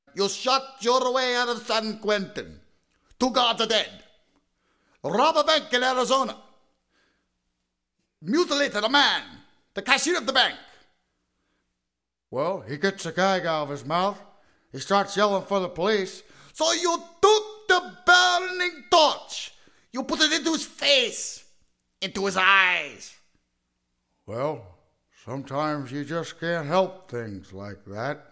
You shot your way out of San Quentin. 2 guards are dead. Rob a bank in Arizona. Mutilated a man, the cashier of the bank. Well, he gets a gag out of his mouth. He starts yelling for the police. So you took the burning torch. You put it into his face, into his eyes. Well, sometimes you just can't help things like that.